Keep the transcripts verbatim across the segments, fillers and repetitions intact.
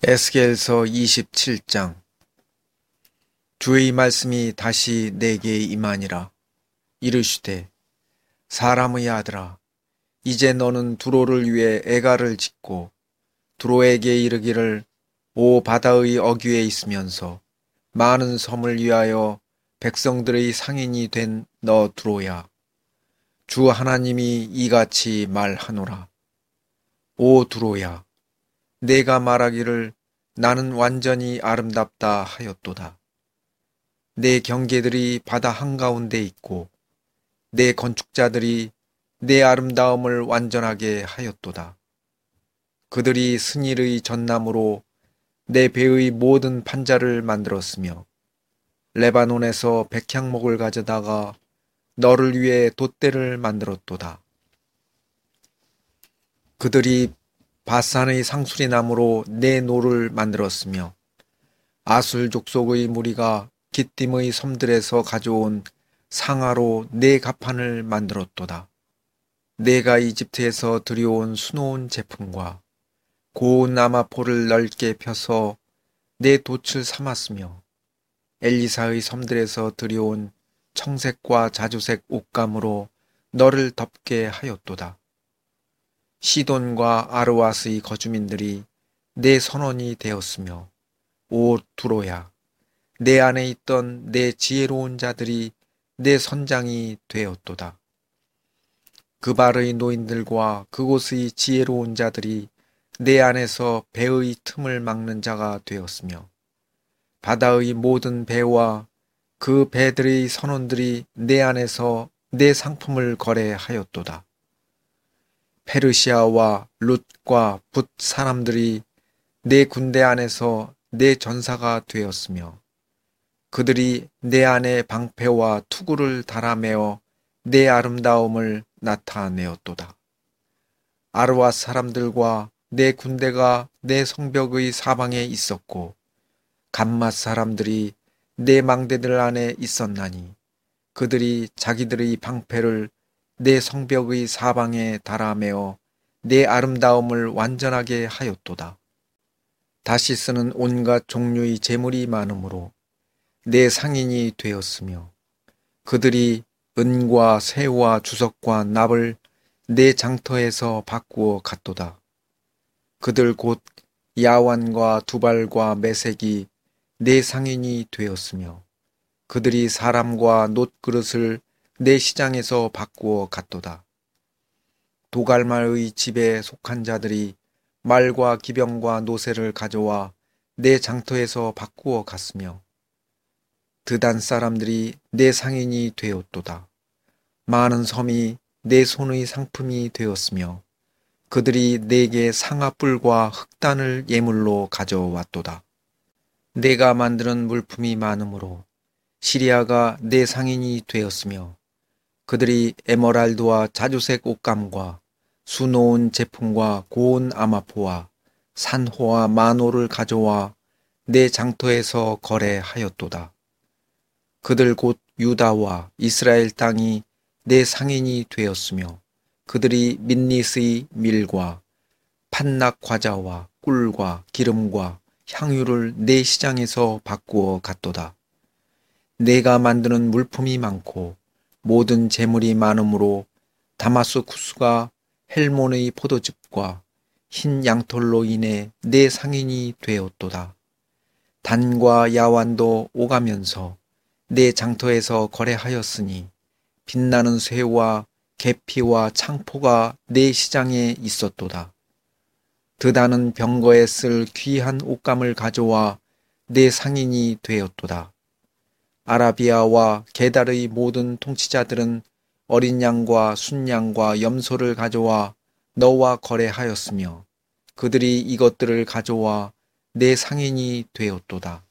에스겔서 이십칠 장. 주의 말씀이 다시 내게 임하니라. 이르시되, 사람의 아들아, 이제 너는 두로를 위해 애가를 짓고 두로에게 이르기를, 오 바다의 어귀에 있으면서 많은 섬을 위하여 백성들의 상인이 된 너 두로야, 주 하나님이 이같이 말하노라. 오 두로야, 내가 말하기를 나는 완전히 아름답다 하였도다. 내 경계들이 바다 한가운데 있고 내 건축자들이 내 아름다움을 완전하게 하였도다. 그들이 스닐의 전나무로 내 배의 모든 판자를 만들었으며 레바논에서 백향목을 가져다가 너를 위해 돛대를 만들었도다. 그들이 바산의 상수리나무로 내 노를 만들었으며 아술 족속의 무리가 기띔의 섬들에서 가져온 상아로 내 가판을 만들었도다. 내가 이집트에서 들여온 수놓은 제품과 고운 아마포를 넓게 펴서 내 돛을 삼았으며 엘리사의 섬들에서 들여온 청색과 자주색 옷감으로 너를 덮게 하였도다. 시돈과 아르왓의 거주민들이 내 선원이 되었으며, 오 두로야, 내 안에 있던 내 지혜로운 자들이 내 선장이 되었도다. 그발의 노인들과 그곳의 지혜로운 자들이 내 안에서 배의 틈을 막는 자가 되었으며, 바다의 모든 배와 그 배들의 선원들이 내 안에서 내 상품을 거래하였도다. 페르시아와 룻과 붓 사람들이 내 군대 안에서 내 전사가 되었으며, 그들이 내 안에 방패와 투구를 달아매어 내 아름다움을 나타내었도다. 아르왓 사람들과 내 군대가 내 성벽의 사방에 있었고, 감맛 사람들이 내 망대들 안에 있었나니, 그들이 자기들의 방패를 내 성벽의 사방에 달아매어 내 아름다움을 완전하게 하였도다. 다시 쓰는 온갖 종류의 재물이 많으므로 내 상인이 되었으며, 그들이 은과 새와 주석과 납을 내 장터에서 바꾸어 갔도다. 그들 곧 야완과 두발과 메색이 내 상인이 되었으며, 그들이 사람과 놋그릇을 내 시장에서 바꾸어 갔도다. 도갈말의 집에 속한 자들이 말과 기병과 노새를 가져와 내 장터에서 바꾸어 갔으며, 드단 사람들이 내 상인이 되었도다. 많은 섬이 내 손의 상품이 되었으며, 그들이 내게 상아뿔과 흑단을 예물로 가져왔도다. 내가 만드는 물품이 많으므로 시리아가 내 상인이 되었으며, 그들이 에메랄드와 자주색 옷감과 수놓은 제품과 고운 아마포와 산호와 마노를 가져와 내 장터에서 거래하였도다. 그들 곧 유다와 이스라엘 땅이 내 상인이 되었으며, 그들이 민닛의 밀과 판낙 과자와 꿀과 기름과 향유를 내 시장에서 바꾸어 갔도다. 내가 만드는 물품이 많고 모든 재물이 많으므로 다마스쿠스가 헬몬의 포도즙과 흰 양털로 인해 내 상인이 되었도다. 단과 야완도 오가면서 내 장터에서 거래하였으니, 빛나는 쇠와 계피와 창포가 내 시장에 있었도다. 드다는 병거에 쓸 귀한 옷감을 가져와 내 상인이 되었도다. 아라비아와 게달의 모든 통치자들은 어린 양과 순양과 염소를 가져와 너와 거래하였으며, 그들이 이것들을 가져와 내 상인이 되었도다.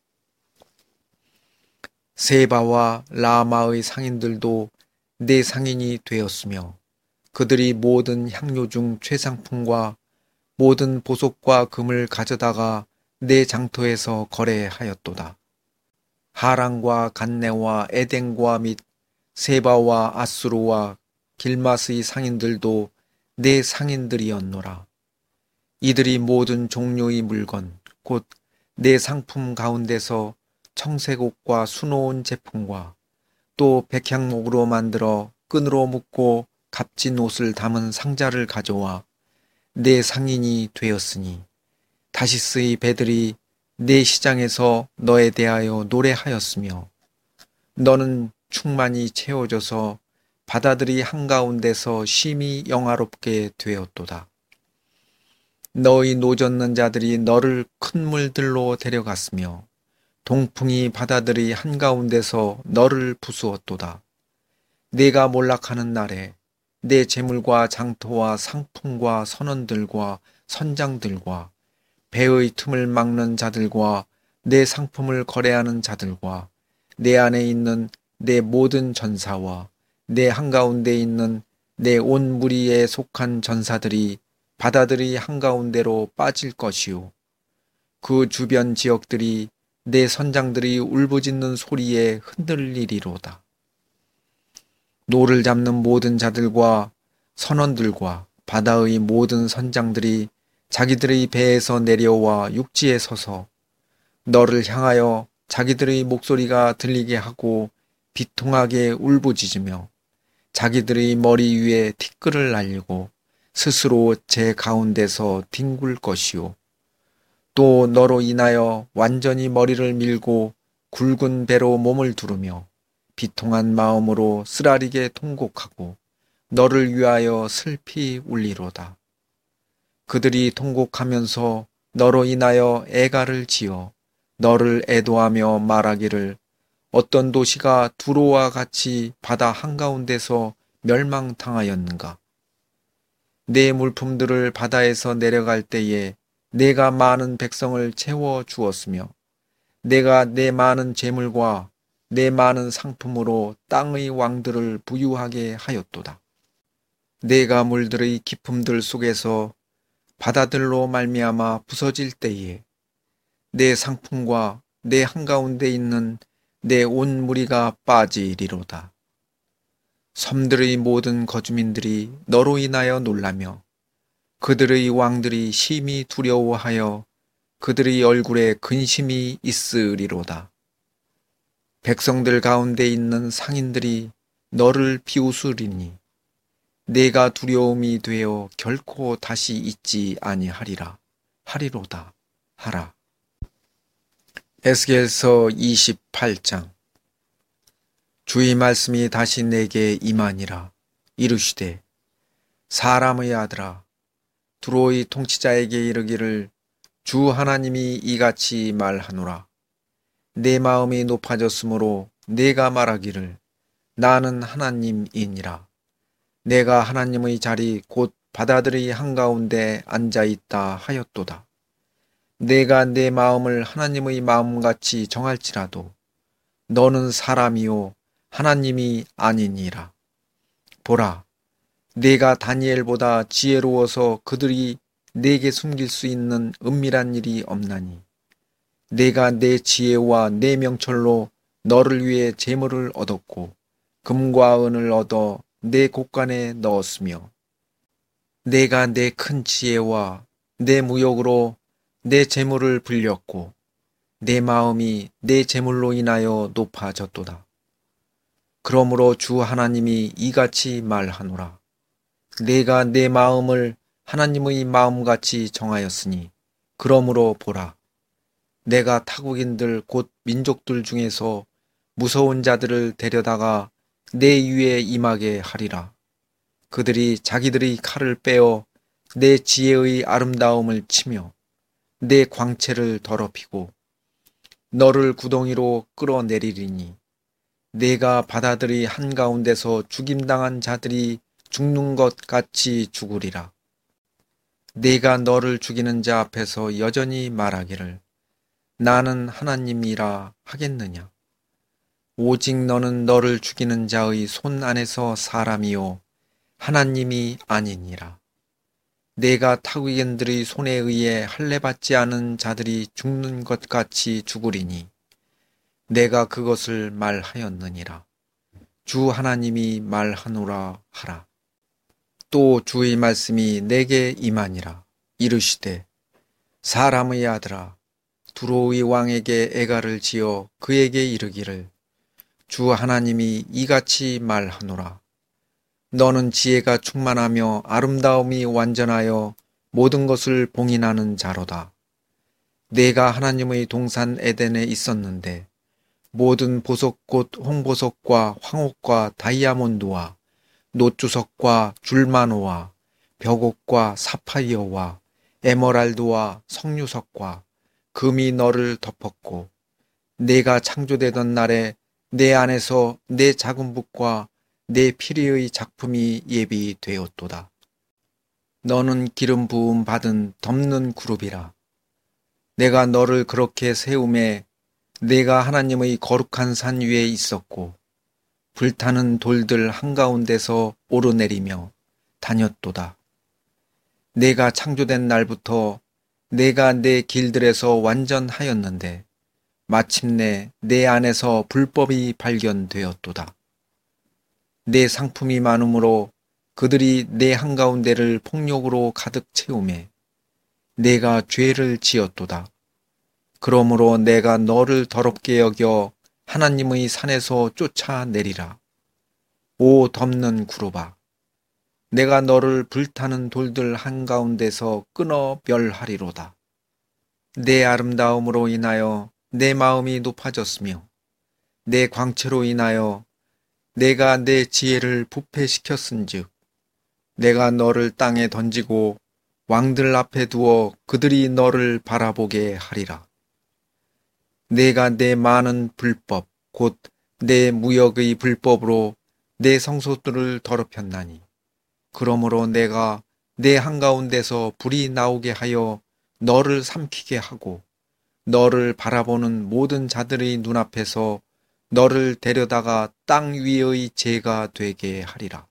세바와 라마의 상인들도 내 상인이 되었으며, 그들이 모든 향료 중 최상품과 모든 보석과 금을 가져다가 내 장터에서 거래하였도다. 하란과 간네와 에덴과 및 세바와 아수르와 길맛의 상인들도 내 상인들이었노라. 이들이 모든 종류의 물건 곧 내 상품 가운데서 청색옷과 수놓은 제품과 또 백향목으로 만들어 끈으로 묶고 값진 옷을 담은 상자를 가져와 내 상인이 되었으니 다시스의 배들이 내 시장에서 너에 대하여 노래하였으며 너는 충만히 채워져서 바다들이 한가운데서 심히 영화롭게 되었도다. 너의 노젓는 자들이 너를 큰 물들로 데려갔으며 동풍이 바다들이 한가운데서 너를 부수었도다. 내가 몰락하는 날에 내 재물과 장토와 상품과 선원들과 선장들과 배의 틈을 막는 자들과 내 상품을 거래하는 자들과 내 안에 있는 내 모든 전사와 내 한가운데 있는 내 온 무리에 속한 전사들이 바다들이 한가운데로 빠질 것이요. 그 주변 지역들이 내 선장들이 울부짖는 소리에 흔들리리로다. 노를 잡는 모든 자들과 선원들과 바다의 모든 선장들이 자기들의 배에서 내려와 육지에 서서 너를 향하여 자기들의 목소리가 들리게 하고 비통하게 울부짖으며 자기들의 머리 위에 티끌을 날리고 스스로 제 가운데서 뒹굴 것이요. 또 너로 인하여 완전히 머리를 밀고 굵은 배로 몸을 두르며 비통한 마음으로 쓰라리게 통곡하고 너를 위하여 슬피 울리로다. 그들이 통곡하면서 너로 인하여 애가를 지어 너를 애도하며 말하기를 어떤 도시가 두로와 같이 바다 한가운데서 멸망당하였는가. 내 물품들을 바다에서 내려갈 때에 내가 많은 백성을 채워 주었으며 내가 내 많은 재물과 내 많은 상품으로 땅의 왕들을 부유하게 하였도다. 내가 물들의 기품들 속에서 바다들로 말미암아 부서질 때에 내 상품과 내 한가운데 있는 내 온 무리가 빠지리로다. 섬들의 모든 거주민들이 너로 인하여 놀라며 그들의 왕들이 심히 두려워하여 그들의 얼굴에 근심이 있으리로다. 백성들 가운데 있는 상인들이 너를 비웃으리니 내가 두려움이 되어 결코 다시 잊지 아니하리라 하리로다 하라. 에스겔서 이십팔 장. 주의 말씀이 다시 내게 임하니라. 이르시되 사람의 아들아 두로의 통치자에게 이르기를 주 하나님이 이같이 말하노라. 내 마음이 높아졌으므로 내가 말하기를 나는 하나님이니라. 내가 하나님의 자리 곧 바다들의 한가운데 앉아있다 하였도다. 내가 내 마음을 하나님의 마음같이 정할지라도 너는 사람이요 하나님이 아니니라. 보라, 내가 다니엘보다 지혜로워서 그들이 내게 숨길 수 있는 은밀한 일이 없나니 내가 내 지혜와 내 명철로 너를 위해 재물을 얻었고 금과 은을 얻어 내 곳간에 넣었으며 내가 내 큰 지혜와 내 무역으로 내 재물을 불렸고 내 마음이 내 재물로 인하여 높아졌도다. 그러므로 주 하나님이 이같이 말하노라. 내가 내 마음을 하나님의 마음같이 정하였으니 그러므로 보라. 내가 타국인들 곧 민족들 중에서 무서운 자들을 데려다가 내 위에 임하게 하리라. 그들이 자기들의 칼을 빼어 내 지혜의 아름다움을 치며 내 광채를 더럽히고 너를 구덩이로 끌어내리리니 내가 바다들이 한가운데서 죽임당한 자들이 죽는 것 같이 죽으리라. 내가 너를 죽이는 자 앞에서 여전히 말하기를 나는 하나님이라 하겠느냐. 오직 너는 너를 죽이는 자의 손 안에서 사람이요 하나님이 아니니라. 내가 타국인들의 손에 의해 할례받지 않은 자들이 죽는 것 같이 죽으리니 내가 그것을 말하였느니라. 주 하나님이 말하노라 하라. 또 주의 말씀이 내게 임하니라. 이르시되 사람의 아들아 두로의 왕에게 애가를 지어 그에게 이르기를 주 하나님이 이같이 말하노라. 너는 지혜가 충만하며 아름다움이 완전하여 모든 것을 봉인하는 자로다. 내가 하나님의 동산 에덴에 있었는데 모든 보석 곧 홍보석과 황옥과 다이아몬드와 노주석과 줄마노와 벽옥과 사파이어와 에메랄드와 석류석과 금이 너를 덮었고 내가 창조되던 날에 내 안에서 내 작은 붓과 내 피리의 작품이 예비되었도다. 너는 기름 부음 받은 덮는 그룹이라. 내가 너를 그렇게 세움에 내가 하나님의 거룩한 산 위에 있었고 불타는 돌들 한가운데서 오르내리며 다녔도다. 내가 창조된 날부터 내가 내 길들에서 완전하였는데 마침내 내 안에서 불법이 발견되었도다. 내 상품이 많으므로 그들이 내 한가운데를 폭력으로 가득 채우매 내가 죄를 지었도다. 그러므로 내가 너를 더럽게 여겨 하나님의 산에서 쫓아내리라. 오 덮는 구루바, 내가 너를 불타는 돌들 한가운데서 끊어 멸하리로다. 내 아름다움으로 인하여 내 마음이 높아졌으며 내 광채로 인하여 내가 내 지혜를 부패시켰은즉 내가 너를 땅에 던지고 왕들 앞에 두어 그들이 너를 바라보게 하리라. 내가 내 많은 불법 곧 내 무역의 불법으로 내 성소들을 더럽혔나니 그러므로 내가 내 한가운데서 불이 나오게 하여 너를 삼키게 하고 너를 바라보는 모든 자들의 눈앞에서 너를 데려다가 땅 위의 재가 되게 하리라.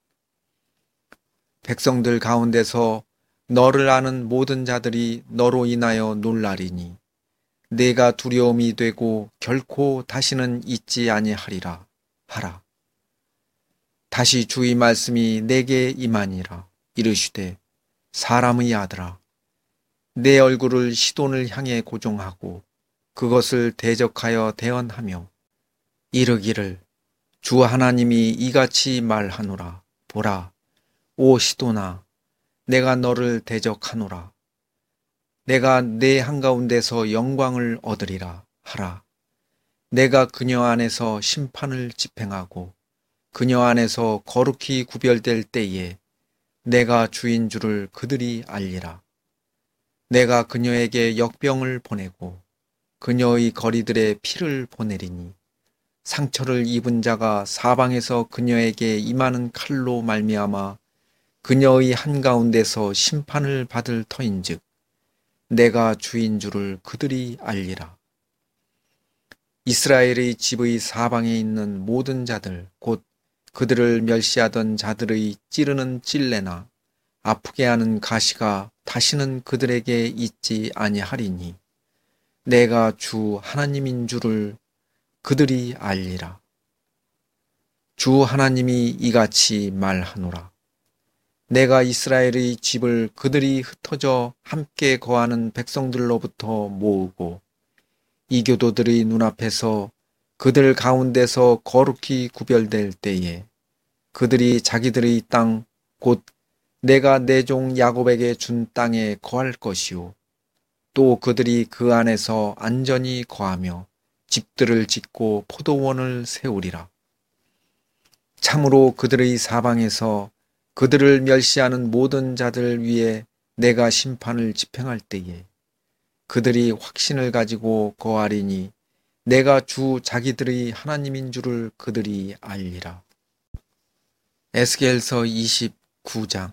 백성들 가운데서 너를 아는 모든 자들이 너로 인하여 놀라리니 내가 두려움이 되고 결코 다시는 잊지 아니하리라 하라. 다시 주의 말씀이 내게 임하니라. 이르시되 사람의 아들아, 내 얼굴을 시돈을 향해 고정하고 그것을 대적하여 대언하며 이르기를 주 하나님이 이같이 말하노라. 보라, 오 시돈아, 내가 너를 대적하노라. 내가 내 한가운데서 영광을 얻으리라 하라. 내가 그녀 안에서 심판을 집행하고 그녀 안에서 거룩히 구별될 때에 내가 주인 줄을 그들이 알리라. 내가 그녀에게 역병을 보내고 그녀의 거리들에 피를 보내리니 상처를 입은 자가 사방에서 그녀에게 임하는 칼로 말미암아 그녀의 한가운데서 심판을 받을 터인즉 내가 주인 줄을 그들이 알리라. 이스라엘의 집의 사방에 있는 모든 자들 곧 그들을 멸시하던 자들의 찌르는 찔레나 아프게 하는 가시가 다시는 그들에게 있지 아니하리니 내가 주 하나님인 줄을 그들이 알리라. 주 하나님이 이같이 말하노라. 내가 이스라엘의 집을 그들이 흩어져 함께 거하는 백성들로부터 모으고 이교도들의 눈앞에서 그들 가운데서 거룩히 구별될 때에 그들이 자기들의 땅 곧 내가 내 종 야곱에게 준 땅에 거할 것이요 또 그들이 그 안에서 안전히 거하며 집들을 짓고 포도원을 세우리라. 참으로 그들의 사방에서 그들을 멸시하는 모든 자들 위에 내가 심판을 집행할 때에 그들이 확신을 가지고 거하리니 내가 주 자기들의 하나님인 줄을 그들이 알리라. 에스겔서 이십구 장.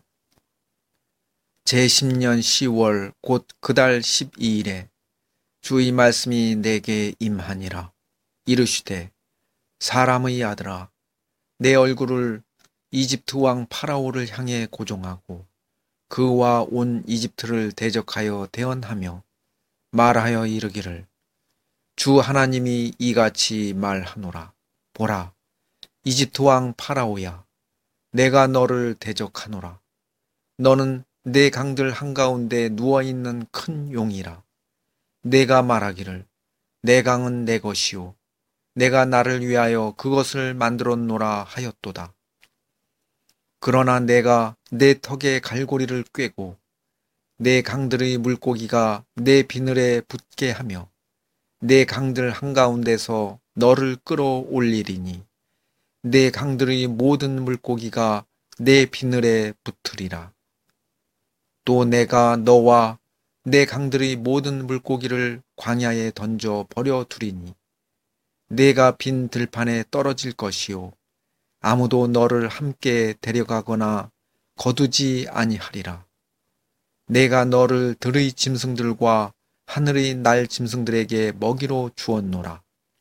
제십 년 시월 곧 그달 십이 일에 주의 말씀이 내게 임하니라. 이르시되 사람의 아들아, 내 얼굴을 이집트 왕 파라오를 향해 고정하고 그와 온 이집트를 대적하여 대언하며 말하여 이르기를 주 하나님이 이같이 말하노라. 보라, 이집트 왕 파라오야, 내가 너를 대적하노라. 너는 내 강들 한가운데 누워있는 큰 용이라. 내가 말하기를 내 강은 내 것이요 내가 나를 위하여 그것을 만들었노라 하였도다. 그러나 내가 내 턱에 갈고리를 꿰고 내 강들의 물고기가 내 비늘에 붙게 하며 내 강들 한가운데서 너를 끌어올리리니 내 강들의 모든 물고기가 내 비늘에 붙으리라. 또 내가 너와 내 강들의 모든 물고기를 광야에 던져 버려 두리니 내가 빈 들판에 떨어질 것이요 아무도 너를 함께 데려가거나 거두지 아니하리라. 내가 너를 들의 짐승들과 하늘의 날 짐승들에게 먹이로 주었노라.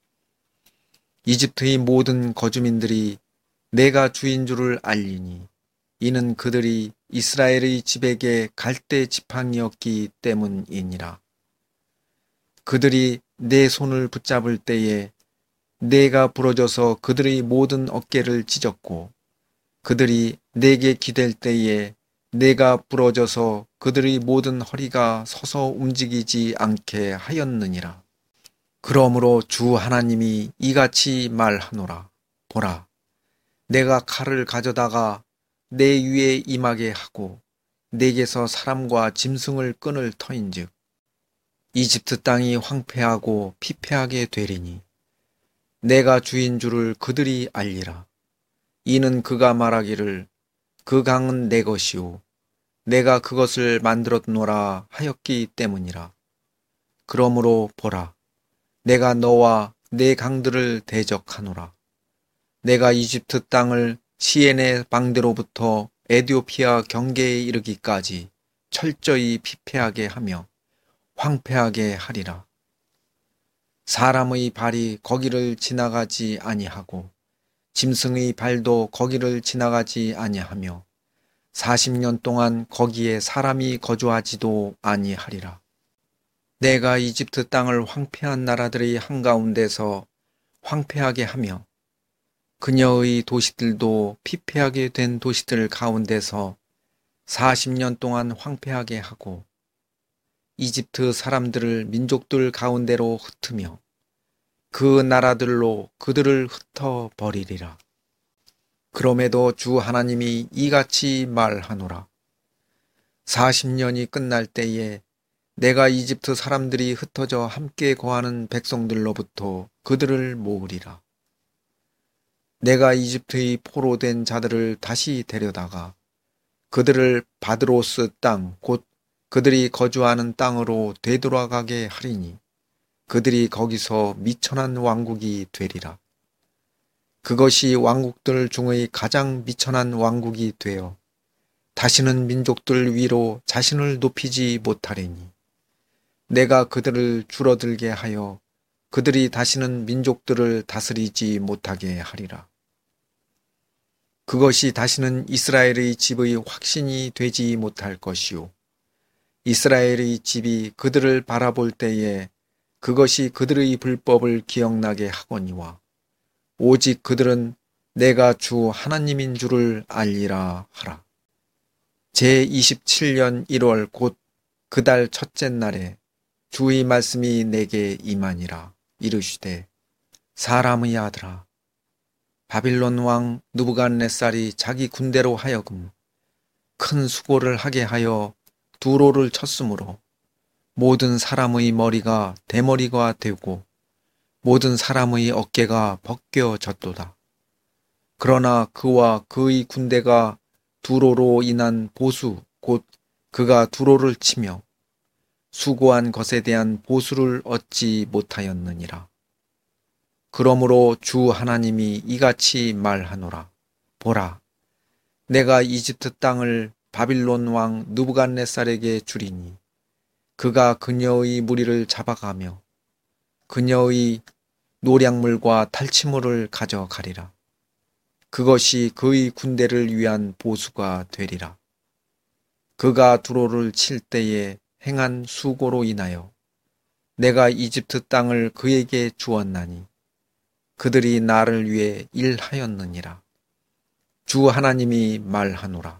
이집트의 모든 거주민들이 내가 주인 줄을 알리니 이는 그들이 이스라엘의 집에게 갈대 지팡이였기 때문이니라. 그들이 내 손을 붙잡을 때에 내가 부러져서 그들의 모든 어깨를 찢었고 그들이 내게 기댈 때에 내가 부러져서 그들의 모든 허리가 서서 움직이지 않게 하였느니라. 그러므로 주 하나님이 이같이 말하노라. 보라, 내가 칼을 가져다가 내 위에 임하게 하고 내게서 사람과 짐승을 끊을 터인즉 이집트 땅이 황폐하고 피폐하게 되리니 내가 주인 줄을 그들이 알리라. 이는 그가 말하기를 그 강은 내 것이요 내가 그것을 만들었노라 하였기 때문이라. 그러므로 보라, 내가 너와 내 강들을 대적하노라. 내가 이집트 땅을 시엔의 방대로부터 에디오피아 경계에 이르기까지 철저히 피폐하게 하며 황폐하게 하리라. 사람의 발이 거기를 지나가지 아니하고 짐승의 발도 거기를 지나가지 아니하며 사십 년 동안 거기에 사람이 거주하지도 아니하리라. 내가 이집트 땅을 황폐한 나라들의 한가운데서 황폐하게 하며 그녀의 도시들도 피폐하게 된 도시들 가운데서 사십 년 동안 황폐하게 하고 이집트 사람들을 민족들 가운데로 흩으며 그 나라들로 그들을 흩어 버리리라. 그럼에도 주 하나님이 이같이 말하노라. 사십 년이 끝날 때에 내가 이집트 사람들이 흩어져 함께 거하는 백성들로부터 그들을 모으리라. 내가 이집트의 포로된 자들을 다시 데려다가 그들을 바드로스 땅, 곧 그들이 거주하는 땅으로 되돌아가게 하리니 그들이 거기서 미천한 왕국이 되리라. 그것이 왕국들 중의 가장 미천한 왕국이 되어 다시는 민족들 위로 자신을 높이지 못하리니 내가 그들을 줄어들게 하여 그들이 다시는 민족들을 다스리지 못하게 하리라. 그것이 다시는 이스라엘의 집의 확신이 되지 못할 것이요 이스라엘의 집이 그들을 바라볼 때에 그것이 그들의 불법을 기억나게 하거니와 오직 그들은 내가 주 하나님인 줄을 알리라 하라. 제이십칠 년 일월 곧 그 달 첫째 날에 주의 말씀이 내게 임하니라. 이르시되 사람의 아들아, 바빌론 왕 느부갓네살이 자기 군대로 하여금 큰 수고를 하게 하여 두로를 쳤으므로 모든 사람의 머리가 대머리가 되고 모든 사람의 어깨가 벗겨졌도다. 그러나 그와 그의 군대가 두로로 인한 보수, 곧 그가 두로를 치며 수고한 것에 대한 보수를 얻지 못하였느니라. 그러므로 주 하나님이 이같이 말하노라. 보라, 내가 이집트 땅을 바빌론 왕 느부갓네살에게 주리니 그가 그녀의 무리를 잡아가며 그녀의 노략물과 탈취물을 가져가리라. 그것이 그의 군대를 위한 보수가 되리라. 그가 두로를 칠 때에 행한 수고로 인하여 내가 이집트 땅을 그에게 주었나니 그들이 나를 위해 일하였느니라. 주 하나님이 말하노라.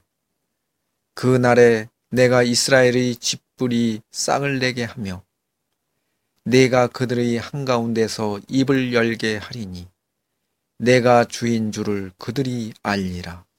그 날에 내가 이스라엘의 집불이 싹을 내게 하며 내가 그들의 한가운데서 입을 열게 하리니 내가 주인 줄을 그들이 알리라.